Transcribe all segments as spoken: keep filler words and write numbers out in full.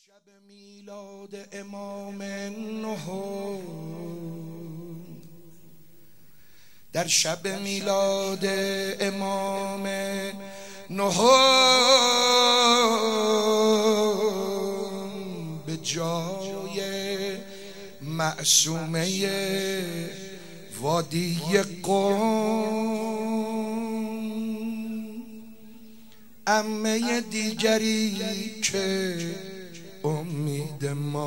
شب میلاد امام نهم، در شب میلاد امام نهم به جای معصومه وادی قم، عمه دیگری که امید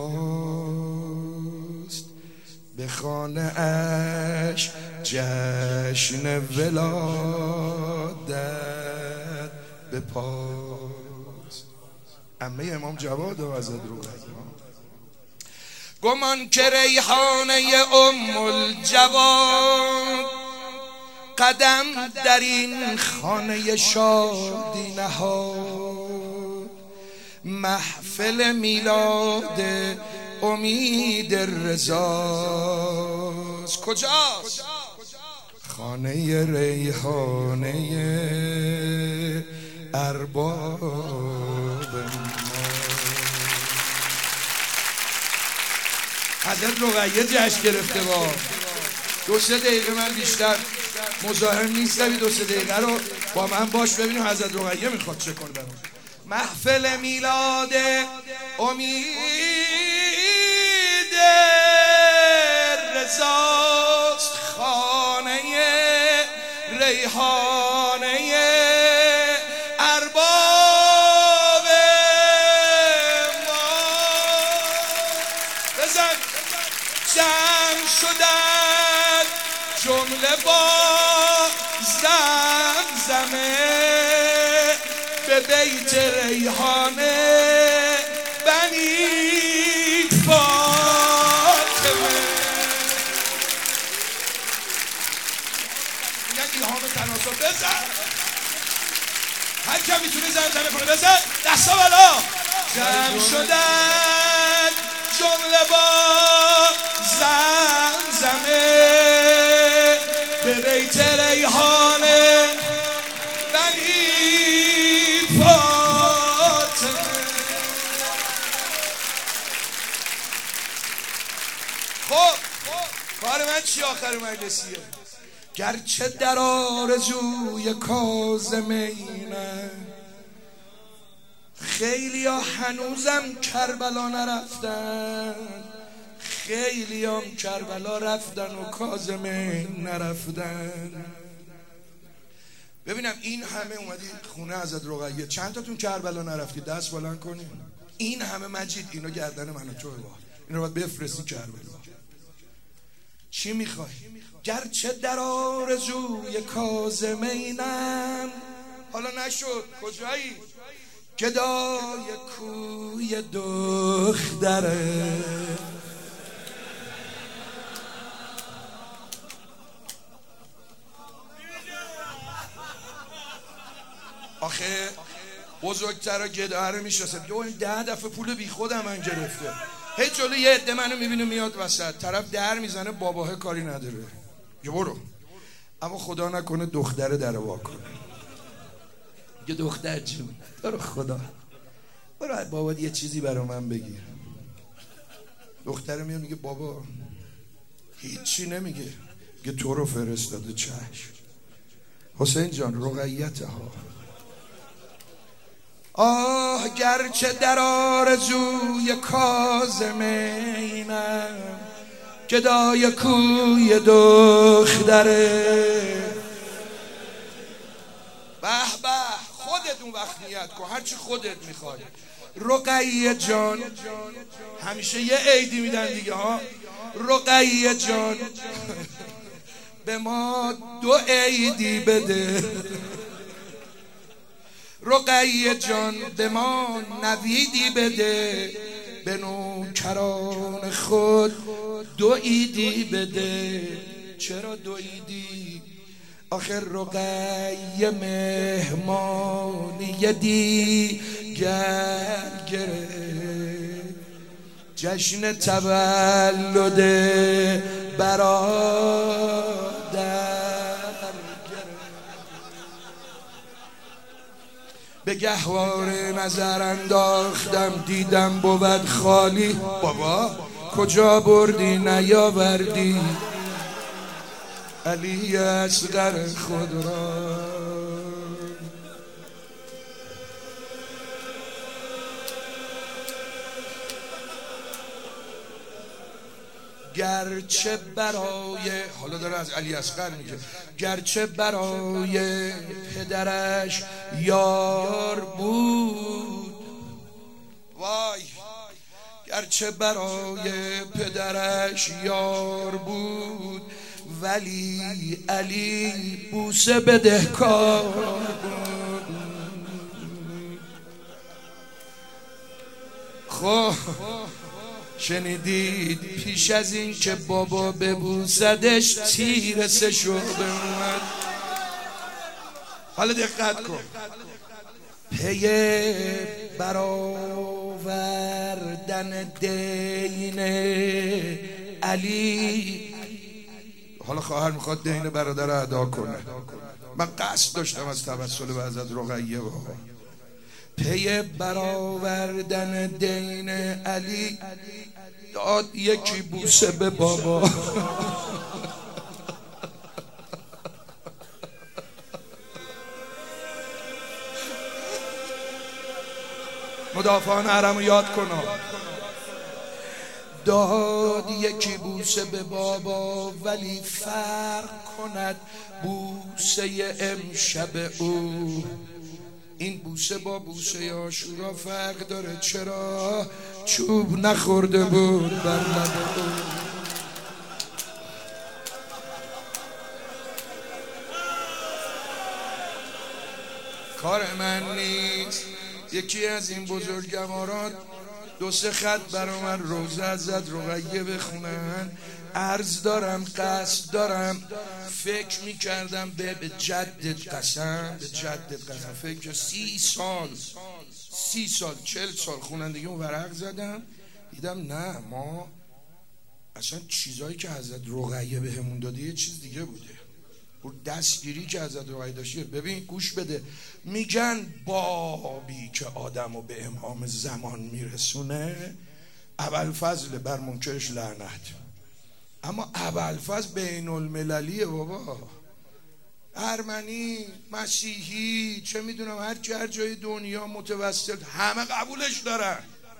ماست به خانه اش جشن ولادت به پاست. عمه امام جواد و حضرت روحانی گمان که ریحانه ام الجواد قدم در این خانه شادی نهاد، محفل میلاد امید رضاست. کجاست؟ خانه ریحانه ارباب ما. حضرت رقیه جشن گرفته با دو سه دقیقه، من بیشتر مزاحم نیستم، دو سه دقیقه رو با من باش ببینیم حضرت رقیه میخواد چه کنه برام. محفل میلاد امید رضاست، خانه ریحانه ارباب ما. بزن جمع شدن جمله با زمزمه به بیت ریحانه بنی فاطمه. میگن ایهام تناسب. بزن هر کم میتونه زمزمه کنه. بزن دستا بالا. جمع شدن جمله با زمزمه به بیت ریحانه بنی فاطمه. خب کار من چی آخر مجلسیه؟ گرچه در آرزوی کاظمینه خیلی ها هنوزم کربلا نرفتن، خیلی هم کربلا رفتن و کاظمین نرفتن. ببینم این همه اومدی خونه حضرت رقیه، چند تاتون کربلا نرفتید؟ دست بلند کنید. این همه مجید اینو گردن منو تو با اینو باید بفرستی کربلا. چی میخوای؟ گرچه در آرزوی کاظمینم، حالا نشد کجایی؟ گدای کوی دختره آخه بزرگتر گداه رو میشناسه. دو این ده دفعه پول بی خودم من گرفته. هیچ جلو یه عده منو میبینه میاد وسط، طرف در میزنه باباه کاری نداره. یه برو. اما خدا نکنه دختره در وا کنه. یه دختر جون تو رو خدا برو بابا یه چیزی برا من بگیر. دختره میاد میگه بابا هیچی نمیگه، میگه تو رو فرستاده. چشم حسین جان رقیته ها. آه گرچه در آرزوی کاظمینم گدای کوی دختره. به به خودت اون وقت نیت کن هرچی خودت میخوای. رقیه جان همیشه یه عیدی میدن دیگه ها. رقیه جان به ما دو عیدی بده. رقیه جان به ما نویدی بده، به نوکران خود دو عیدی بده. چرا دو عیدی؟ آخر رقیه مهمانی دیگر گرفت، جشن تولد برادر به گهواره نظر انداختم دیدم بود خالی. بابا کجا بردی نیاوردی علی اصغر خود را؟ گرچه برای، حالا داره از علی اصغر میگه، گرچه برای پدرش یار بود، وای، گرچه برای پدرش یار بود ولی علی بوسه بدهکار بود. خب شنیدید پیش از این که بابا ببوسدش تیر سه شعبه اومد. حالا دقت کن، پی برآوردن دین علی، حالا خواهر میخواد دین برادر ادا کنه. من قصد داشتم از توسل به حضرت رقیه بابا. پی برآوردن دین علی داد یکی بوسه به بابا. مدافعان حرم رو یاد کن. داد یکی بوسه به بابا ولی فرق کند بوسه امشب او. این بوسه با بوسه عاشورا فرق داره. چرا؟ چوب نخورده بود بر لب او. کار من نیست. یکی از این بزرگواران دو سه خط برا من روزه ازت رقیه بخونن. عرض دارم، قصد دارم. فکر میکردم به به جدت قسم، به جدت قسم، فکر سی سال سی سال چل سال خوانندگی اون ورق زدم، دیدم نه، ما اصلا چیزایی که حضرت رقیه به همون داده یه چیز دیگه بوده. اون دستگیری که حضرت رقیه داشته. ببین گوش بده، میگن بابی که آدمو به امام زمان میرسونه ابوالفضل، بر منکرش لعنت. اما ابوالفضل بین المللیه بابا، ارمنی، مسیحی، چه میدونم، هر کی هر جای دنیا، متوسط، همه قبولش دارن.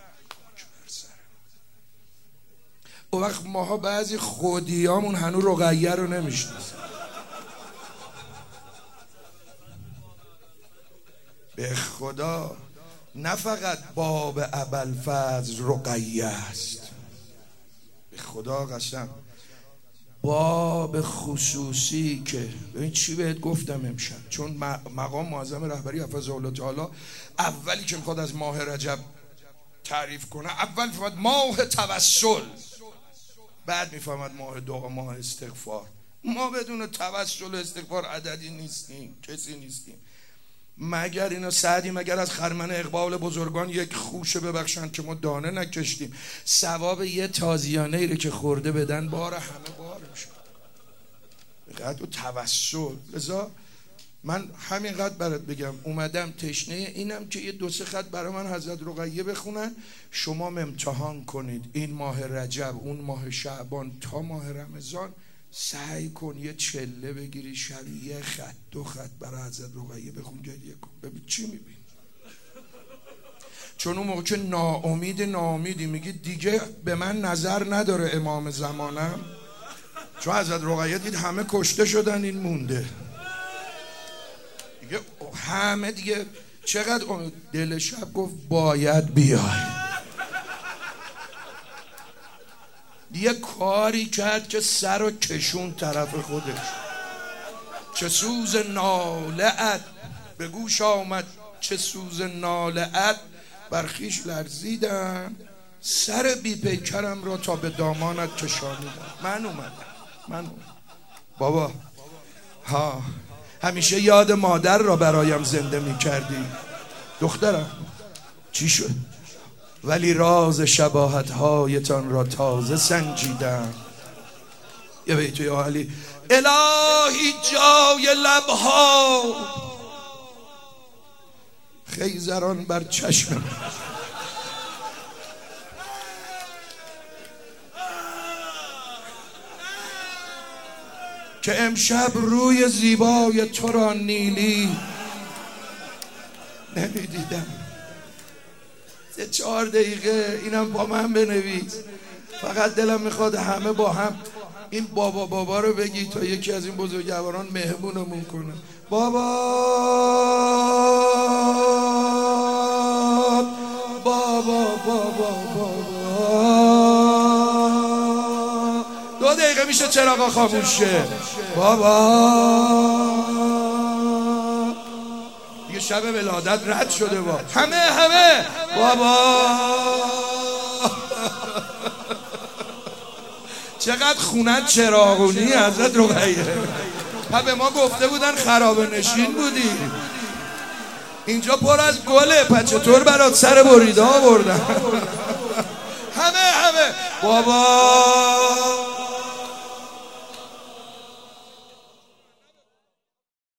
اون وقت ماها بعضی خودیامون هنو رقیه رو نمیشناسن. به خدا نه فقط باب ابوالفضل رقیه است، به خدا قسم، باب خصوصی که ببین چی بهت گفتم امشب، چون مقام معظم رهبری حفظه الله تعالی اولی که میخواد از ماه رجب تعریف کنه، اول فهمد ماه توسل، بعد میفهمد ماه دعا، ماه استغفار. ما بدون توسل و استغفار عددی نیستیم، کسی نیستیم. مگر اینا سعدی مگر از خرمن اقبال بزرگان یک خوشه ببخشن که ما دانه نکشتیم. ثواب یه تازیانه ای رو که خورده بدن بار همه بار میشه. بقدر و توسل. لذا من همینقدر برات بگم، اومدم تشنه اینم که یه دو سه خط برای من حضرت رقیه بخونن. شما امتحان کنید این ماه رجب، اون ماه شعبان تا ماه رمضان، سعی کن یه چله بگیری شب یه خط دو خط برای حضرت رقیه بخون، گریه کن، ببین چی میبینی. چون اون موقع که ناامید ناامیدی میگی دیگه به من نظر نداره امام زمانم، چون حضرت رقیه دید همه کشته شدن، این مونده دیگه، همه دیگه. چقدر دل شب گفت باید بیای. یه کاری کرد که سر و کشون طرف خودش. چه سوز ناله‌ات به گوش آمد، چه سوز ناله‌ات بر خویش لرزیدم، سر بی پیکرم را تا به دامانت کشانیدم. من اومدم من اومدم. بابا ها، همیشه یاد مادر را برایم زنده می کردی دخترم، چی شد؟ ولی راز شباهت هایتان را تازه سنجیدم. یه بیت یا علی، الهی جای لبها خیزران بر چشم که امشب روی زیبای تو را نیلی نمیدیدم. سه چهار دقیقه اینم با من بنویس، فقط دلم میخواد همه با هم این بابا بابا رو بگی تا یکی از این بزرگواران مهمونمون کنه. بابا بابا بابا بابا. دو دقیقه میشه چراغا خاموش شه. بابا یه شب ولادت رد شده با همه همه بابا. چقدر خونت چراغونی حضرت رقیه. ها به ما گفته بودن خرابه نشین بودی، اینجا پر از گله، پس چطور برات سر بریده آوردن؟ همه همه بابا